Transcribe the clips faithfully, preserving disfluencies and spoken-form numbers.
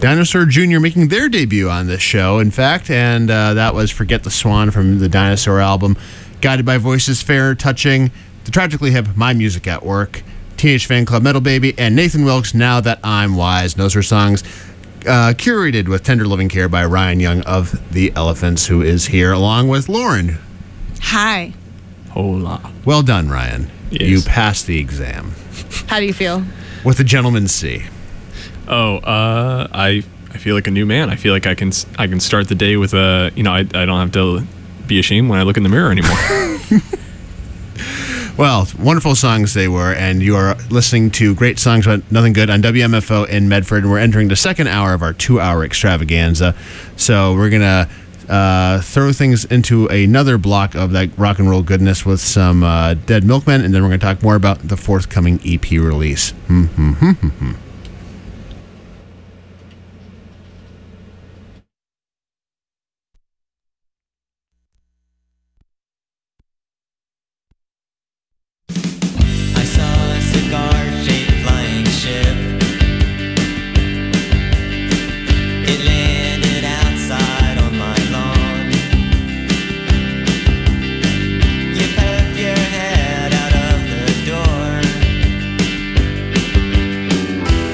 Dinosaur Junior making their debut on this show, in fact, and uh, that was Forget the Swan from the Dinosaur album, Guided by Voices, Fair, Touching, The Tragically Hip, My Music at Work, Teenage Fan Club, Metal Baby, and Nathan Wilkes, Now That I'm Wise. And those are songs uh, curated with tender loving care by Ryan Young of The Elephants, who is here, along with Lauren. Hi. Hola. Well done, Ryan. Yes. You passed the exam. How do you feel? With a gentleman's C. Oh, uh, I I feel like a new man. I feel like I can I can start the day with a, you know, I, I don't have to be ashamed when I look in the mirror anymore. Well, wonderful songs they were, and you are listening to Great Songs But Nothing Good on W M F O in Medford, and we're entering the second hour of our two-hour extravaganza. So we're going to uh, throw things into another block of that rock and roll goodness with some uh, Dead Milkmen, and then we're going to talk more about the forthcoming E P release. Mm-hmm. Your head out of the door.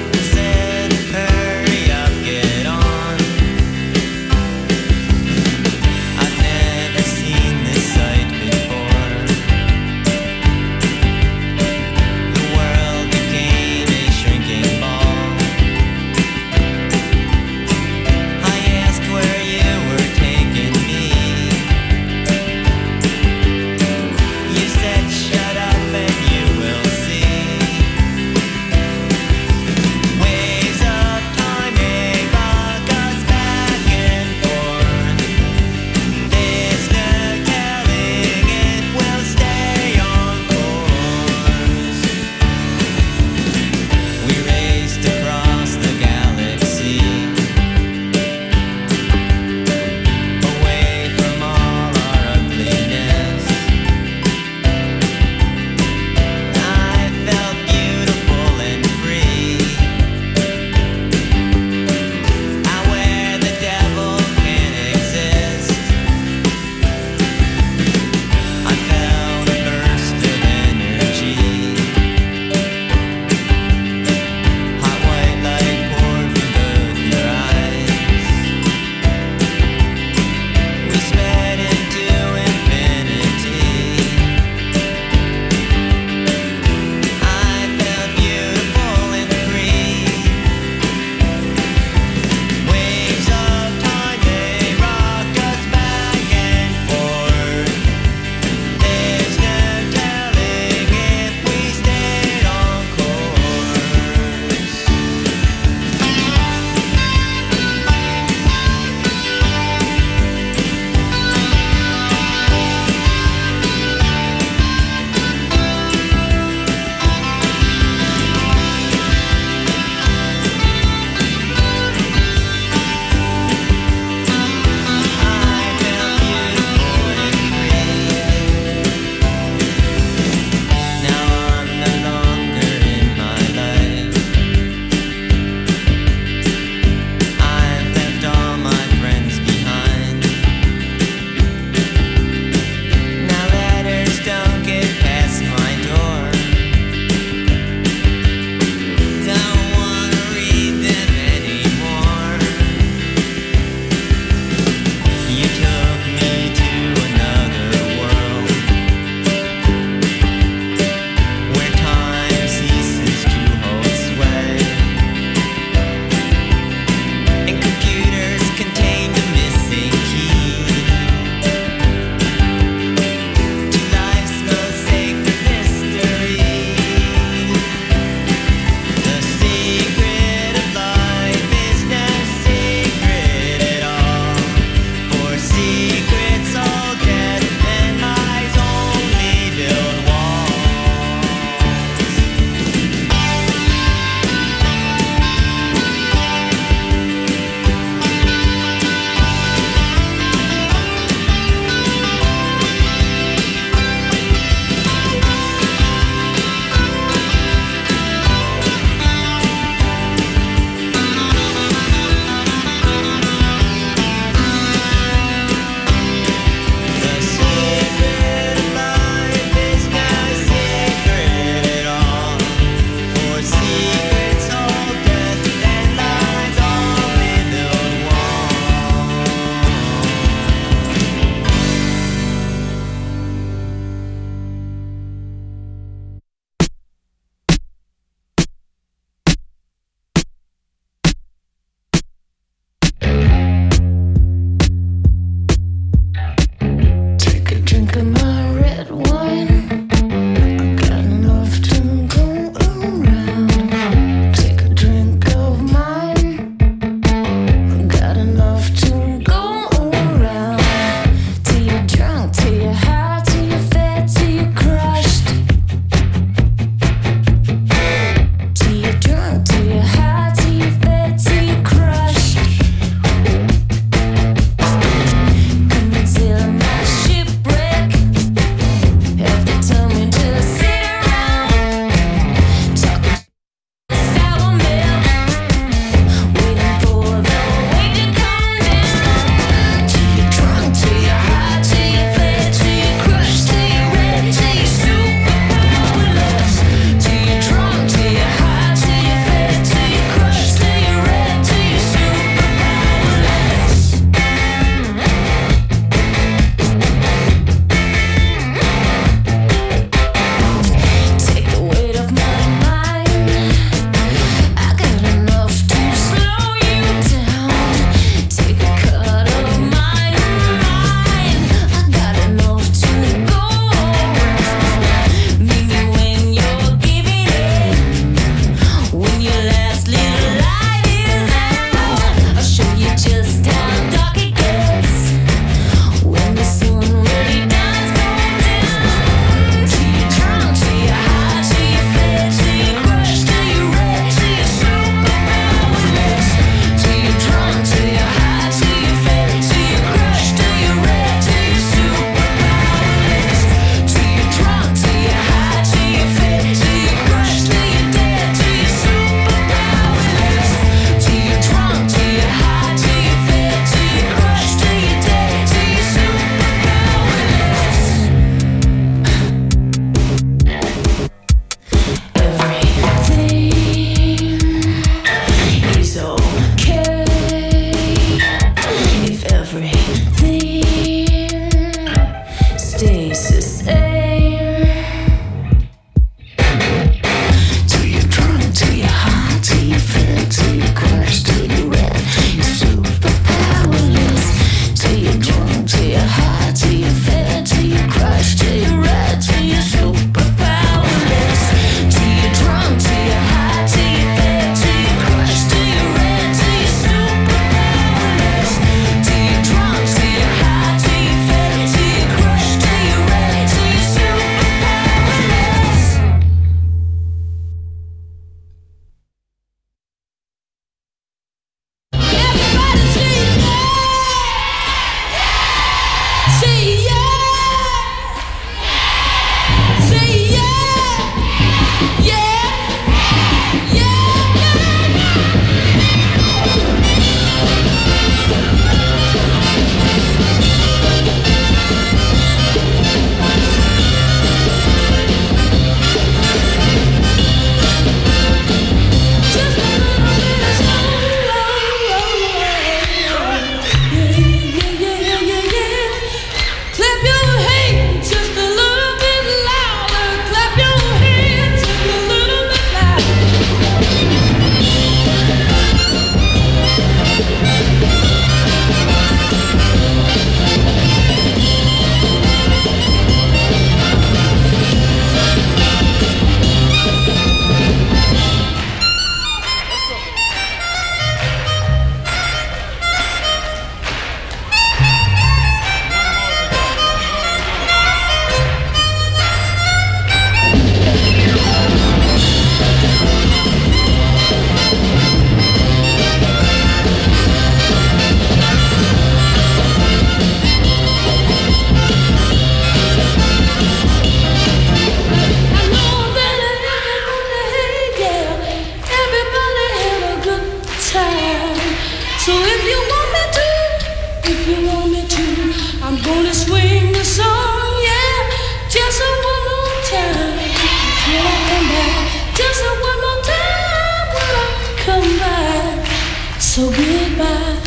So goodbye.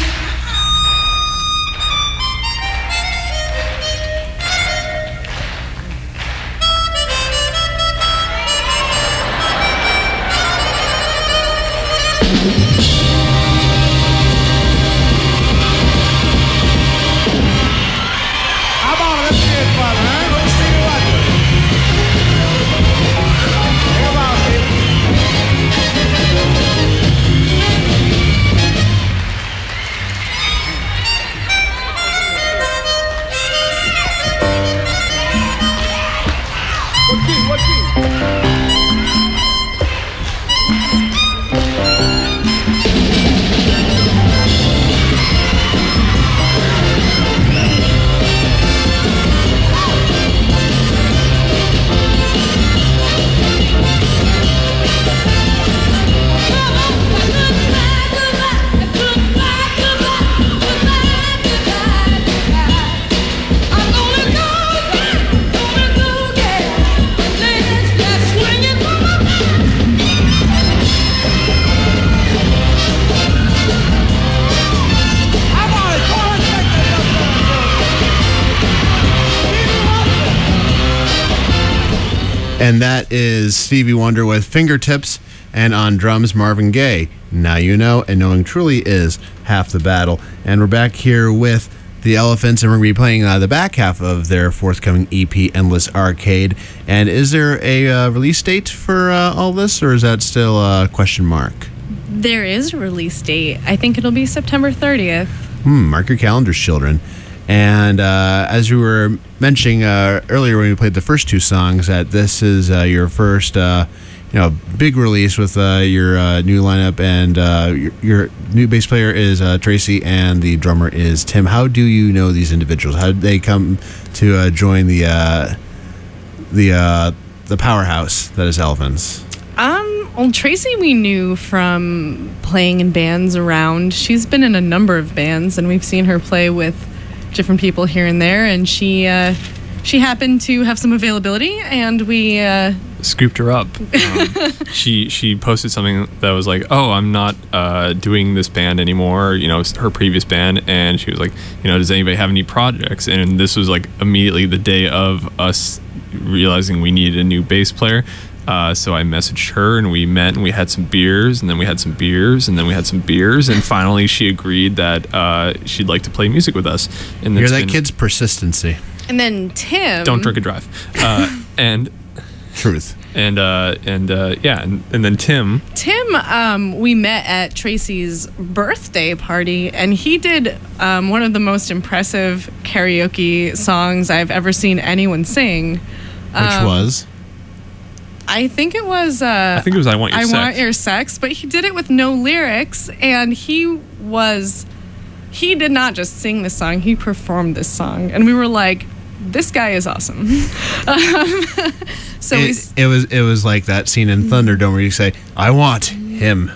And that is Stevie Wonder with Fingertips, and on drums, Marvin Gaye. Now you know, and knowing truly is half the battle. And we're back here with the Elephants, and we're going to be playing uh, the back half of their forthcoming E P, Endless Arcade. And is there a uh, release date for uh, all this, or is that still a question mark? There is a release date. I think it'll be September thirtieth. Hmm, mark your calendars, children. And uh, as we were mentioning uh, earlier when we played the first two songs, that this is uh, your first, uh, you know, big release with uh, your uh, new lineup, and uh, your, your new bass player is uh, Tracy, and the drummer is Tim. How do you know these individuals? How did they come to uh, join the uh, the uh, the powerhouse that is Elephants? Um, well, Tracy we knew from playing in bands around. She's been in a number of bands, and we've seen her play with different people here and there, and she uh, she happened to have some availability, and we uh, scooped her up. Um, she she posted something that was like, "Oh, I'm not uh, doing this band anymore." You know, her previous band, and she was like, "You know, does anybody have any projects?" And this was like immediately the day of us realizing we needed a new bass player. Uh, so I messaged her, and we met, and we had some beers, and then we had some beers, and then we had some beers, and finally she agreed that uh, she'd like to play music with us. And You're it's that been- kid's persistency. And then Tim. Don't drink and drive. Uh, and Truth. and uh, and uh, yeah, and, and then Tim. Tim, um, we met at Tracy's birthday party, and he did um, one of the most impressive karaoke songs I've ever seen anyone sing. Which Um, was? I think it was. Uh, I think it was I Want Your I Sex. Want Your Sex, but he did it with no lyrics, and he was. He did not just sing this song; he performed this song, and we were like, "This guy is awesome." um, so we. It, it was it was like that scene in Thunderdome where you say, "I want him."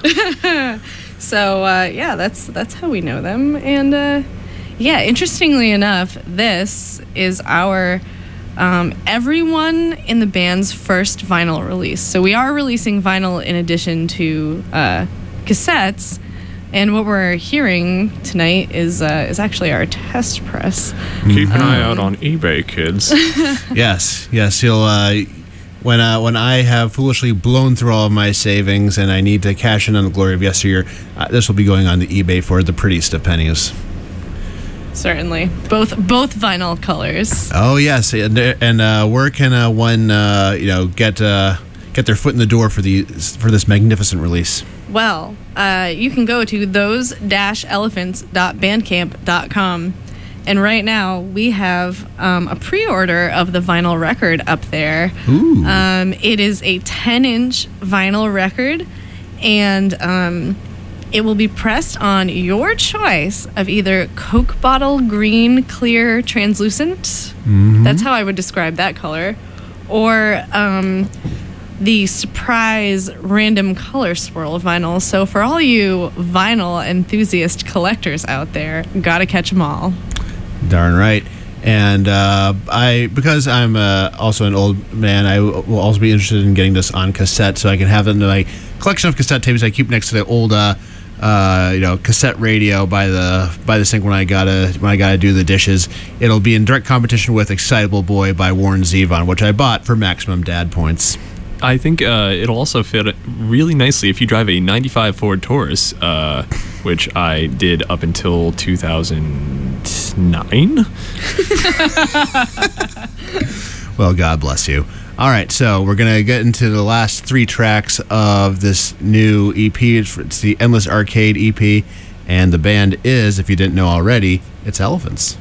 So uh, yeah, that's that's how we know them, and uh, yeah, interestingly enough, this is our um, everyone in the band's first vinyl release. So we are releasing vinyl in addition to uh, cassettes, and what we're hearing tonight is uh, is actually our test press. Keep an eye out on eBay, kids. Yes, yes. You'll uh, when uh, when I have foolishly blown through all of my savings and I need to cash in on the glory of yesteryear, uh, this will be going on to eBay for the prettiest of pennies. Certainly, both both vinyl colors. Oh yes, and, and uh, where can uh, one uh, you know get uh, get their foot in the door for the for this magnificent release? Well, uh, you can go to those dash elephants dot bandcamp dot com. And right now we have um, a pre-order of the vinyl record up there. Ooh. Um, it is a ten-inch vinyl record, and um, it will be pressed on your choice of either Coke bottle green, clear, translucent. That's how I would describe that color. Or um, the surprise random color swirl vinyl. So for all you vinyl enthusiast collectors out there, gotta catch them all. Darn right. And uh, I, because I'm uh, also an old man, I will also be interested in getting this on cassette, so I can have it in my collection of cassette tapes I keep next to the old, uh, uh, you know, cassette radio by the by the sink when I gotta when I gotta do the dishes. It'll be in direct competition with "Excitable Boy" by Warren Zevon, which I bought for maximum dad points. I think uh, it'll also fit really nicely if you drive a ninety-five Ford Taurus, uh, which I did up until two thousand nine. Well, God bless you. All right, so we're going to get into the last three tracks of this new E P. It's, it's the Endless Arcade E P, and the band is, if you didn't know already, it's Elephants.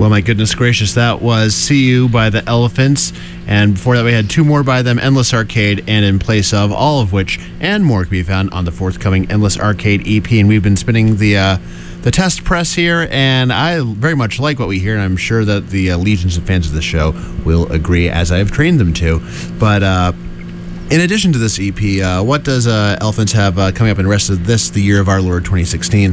Well, my goodness gracious, that was See You by the Elephants. And before that, we had two more by them, Endless Arcade and In Place Of, all of which and more can be found on the forthcoming Endless Arcade E P. And we've been spinning the uh, the test press here, and I very much like what we hear, and I'm sure that the uh, legions of fans of the show will agree, as I have trained them to. But uh, in addition to this E P, uh, what does uh, Elephants have uh, coming up in the rest of this, the year of our Lord twenty sixteen?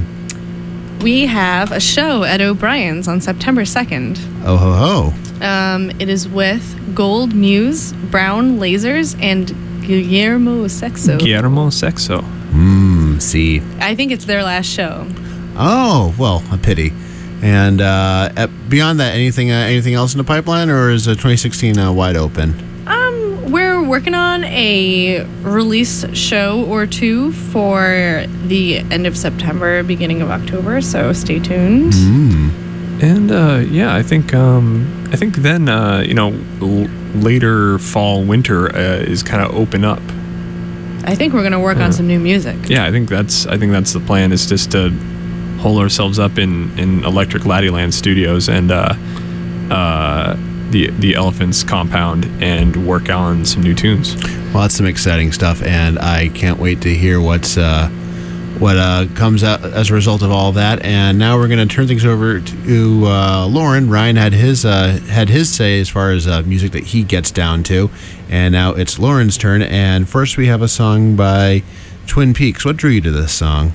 We have a show at O'Brien's on September second. Oh ho ho. Um, it is with Gold Muse, Brown Lasers, and Guillermo Sexo. Guillermo Sexo. Mmm, see. I think it's their last show. Oh, well, a pity. And uh, at, beyond that, anything uh, anything else in the pipeline, or is uh, twenty sixteen uh, wide open? Um, we're working on a release show or two for the end of September, beginning of October. So stay tuned. Mm. And uh, yeah, I think um, I think then uh, you know l- later fall winter uh, is kind of open up. I think we're gonna work Yeah. on some new music. Yeah, I think that's I think that's the plan, is just to hole ourselves up in, in Electric Laddieland Studios and uh, uh, the the Elephants compound and work on some new tunes. Well, that's some exciting stuff, and I can't wait to hear what's uh, what uh, comes out as a result of all that. And now we're going to turn things over to uh, Lauren. Ryan had his uh, had his say as far as uh, music that he gets down to, and now it's Lauren's turn. And first, we have a song by Twin Peaks. What drew you to this song?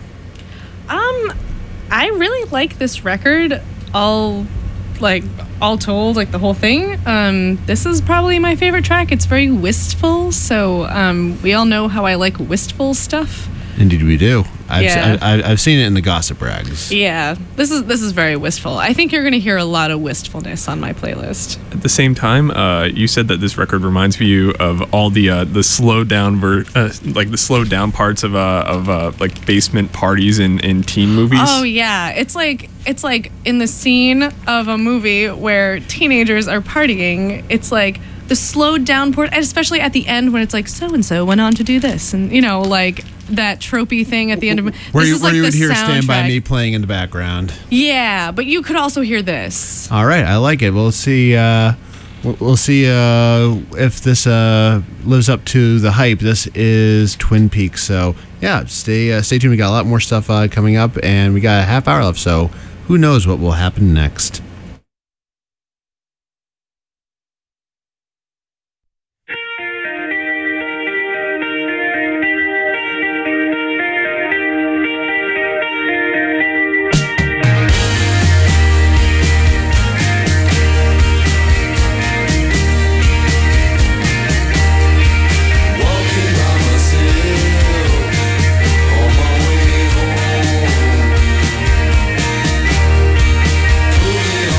Um, I really like this record. All, like, all told, like the whole thing. Um, this is probably my favorite track. It's very wistful. So, um, we all know how I like wistful stuff. Indeed, we do. I've, Yeah. I, I, I've seen it in the gossip rags. Yeah, this is this is very wistful. I think you're gonna hear a lot of wistfulness on my playlist. At the same time, uh, you said that this record reminds you of all the uh, the slowed down ver- uh, like the slowed down parts of uh, of uh, like basement parties in, in teen movies. Oh yeah, it's like it's like in the scene of a movie where teenagers are partying. It's like the slowed down part, especially at the end when it's like so and so went on to do this, and you know, like that tropey thing at the end of Where this you, is where like you the would hear Stand By soundtrack. Me playing in the background. Yeah, but you could also hear this. All right, I like it. We'll see. Uh, we'll we'll see uh, if this uh, lives up to the hype. This is Twin Peaks, so yeah, stay uh, stay tuned. We got a lot more stuff uh, coming up, and we got a half hour left. So who knows what will happen next? Walking by myself on my way home. Put me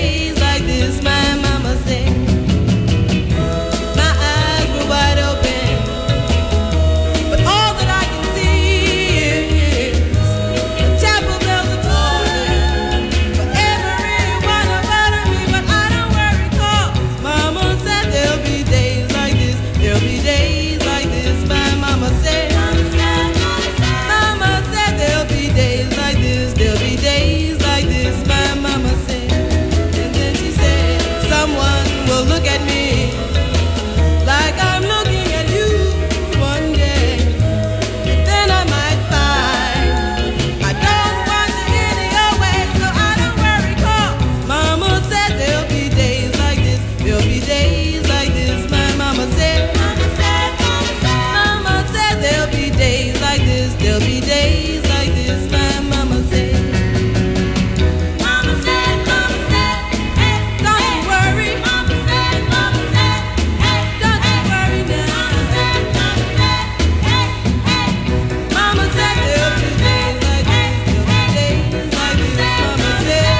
days like this, my mama said. My eyes were wide open, but all that I can see is the chapel bells are tolling for everyone about me. But I don't worry, 'cause mama said there'll be days like this. There'll be days like this, my mama said. Mama said there'll be days like this. There'll be days like this, my mama said. And then she said, someone will look at me like I'm looking at you one day. And then I might find I don't want to any your way. So I don't worry, 'cause mama said there'll be days like this. There'll be days like this, my mama said. Mama said, mama said there'll be days like this. There'll be days like this, my mama said. Mama said, mama said, hey, don't you worry. Mama said, mama said, hey, don't you worry now. Mama said, mama said, hey, hey. Mama said there'll be days like this. There'll be days like this, mama said.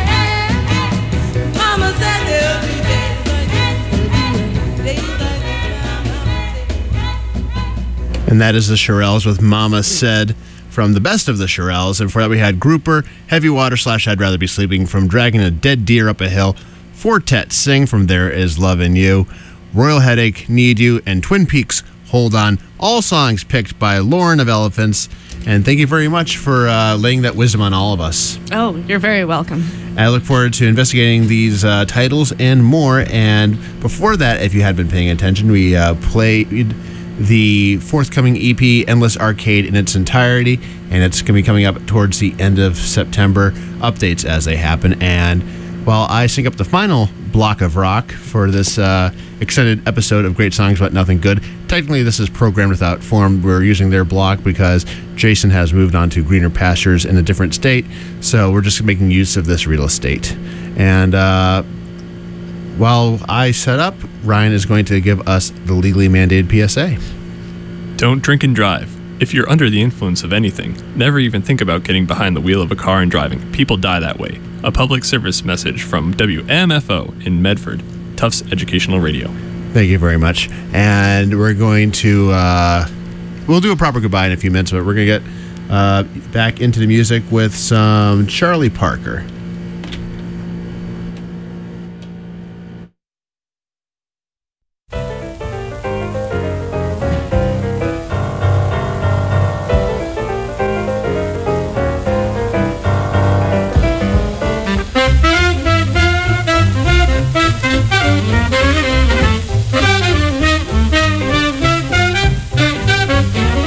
Mama said there'll be days like this. There'll be days like this, my mama said. And that is the Shirelles with Mama Said from the best of the Shirelles. And for that we had Grouper, Heavy Water slash I'd Rather Be Sleeping from Dragging a Dead Deer Up a Hill, Fortet Sing from There Is Love in You, Royal Headache, Need You, and Twin Peaks, Hold On. All songs picked by Lauren of Elephants. And thank you very much for uh, laying that wisdom on all of us. Oh, you're very welcome. I look forward to investigating these uh, titles and more. And before that, if you had been paying attention, we uh, played the forthcoming E P, Endless Arcade, in its entirety. And it's going to be coming up towards the end of September. Updates as they happen. And while I sync up the final block of rock for this uh, extended episode of Great Songs But Nothing Good, technically this is Programmed Without Form. We're using their block because Jason has moved on to greener pastures in a different state, so we're just making use of this real estate. And uh, while I set up, Ryan is going to give us the legally mandated P S A. Don't drink and drive. If you're under the influence of anything, never even think about getting behind the wheel of a car and driving. People die that way. A public service message from W M F O in Medford, Tufts Educational Radio. Thank you very much. And we're going to, uh, we'll do a proper goodbye in a few minutes, but we're going to get uh, back into the music with some Charlie Parker.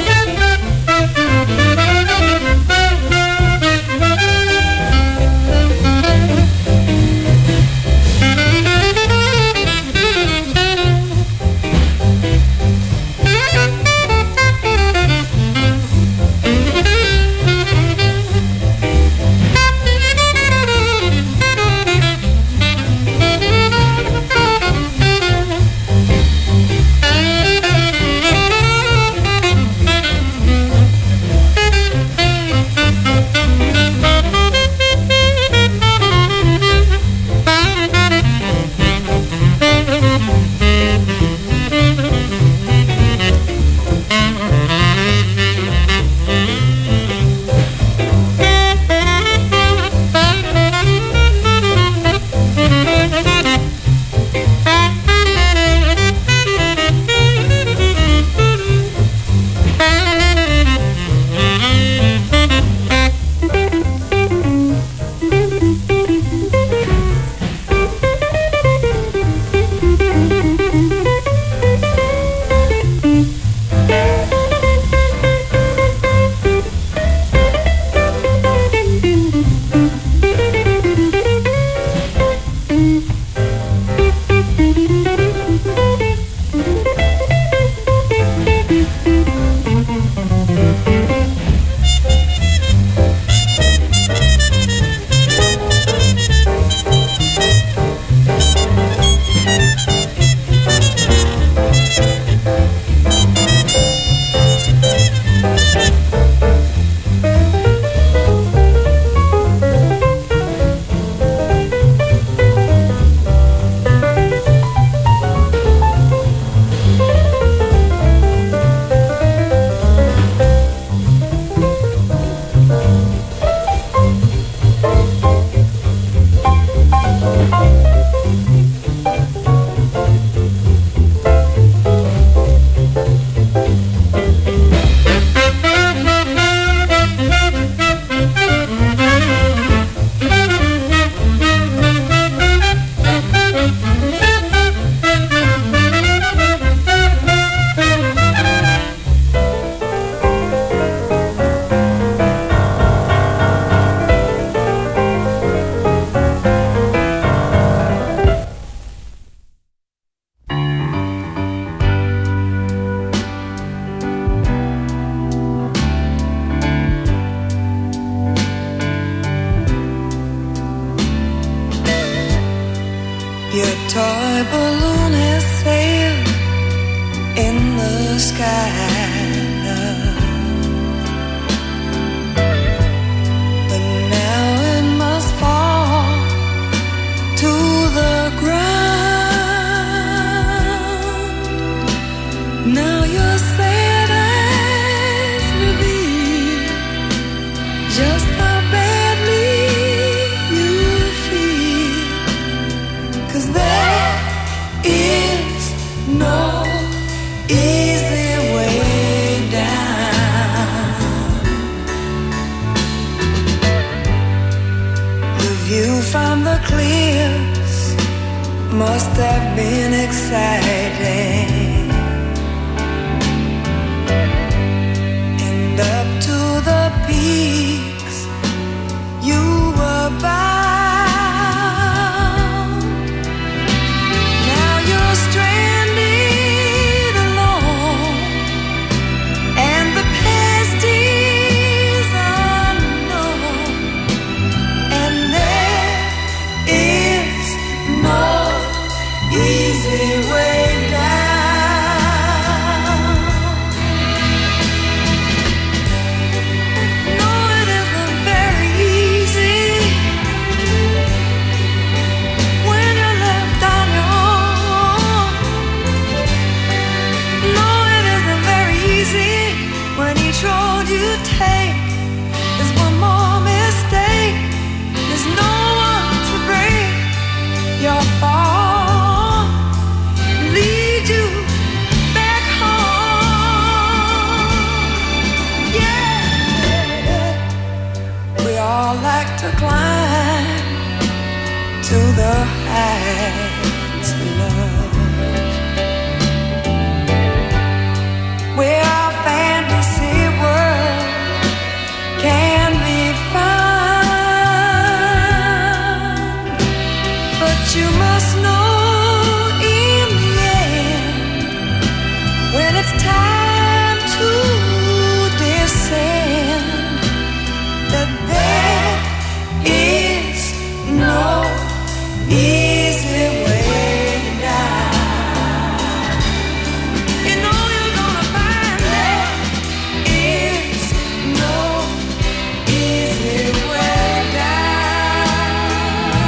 Thank Your toy balloon has sailed in the sky. But now it must fall to the ground. Now your sad eyes reveal just how badly you feel. 'Cause there is no easy way down. The view from the cliffs must have been exciting, and up to the peaks you were bound. Now you're stranded alone, and the past is unknown, and there is no easy way down. No, it isn't very easy when you're left on your own. No, it isn't very easy when each road you take is one more mistake. There's no one to break your fall, lead you back home. Yeah, we all like to climb to the heights of love, where our fantasy world can be found. But you must know in the end, when it's time to descend, that there is no easy way down. You know you're gonna find there is no easy way down.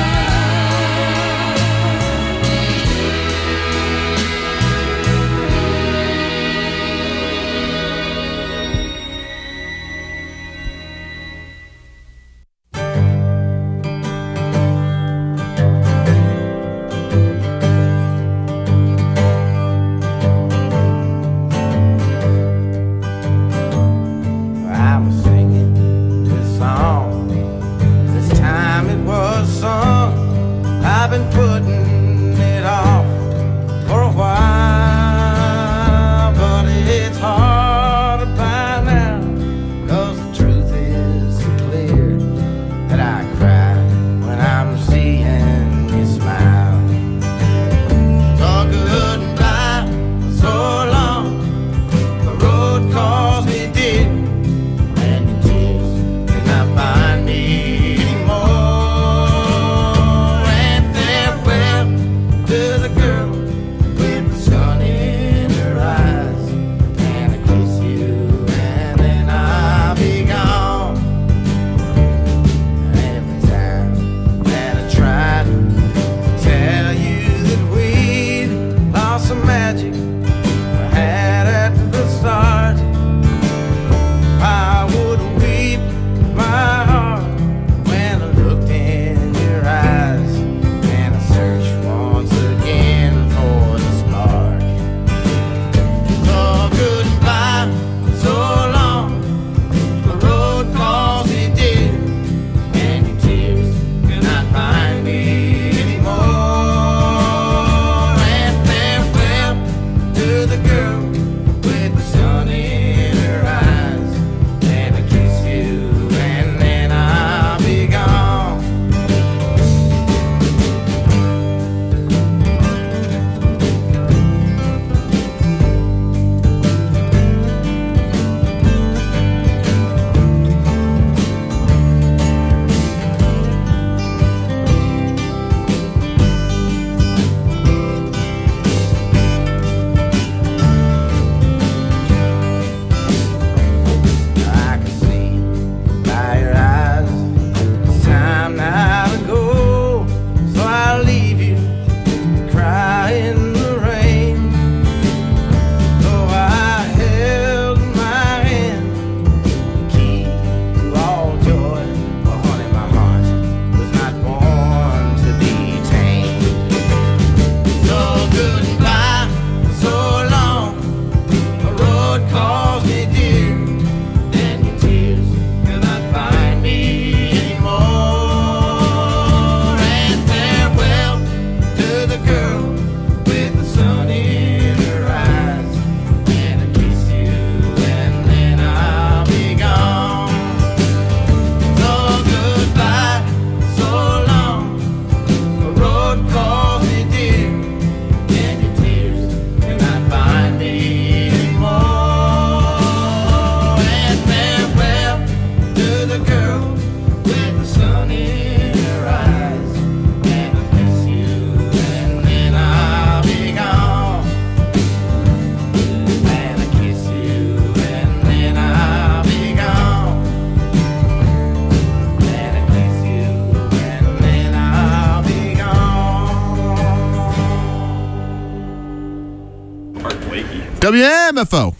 I was singing this song. This time it was sung. I've been putting it off for a while, but it's hard to find out, 'cause the truth is so clear that I cry when I'm seeing you smile. So goodbye for so long. The road calls me dear, and your tears cannot find me anymore. And farewell W M F O.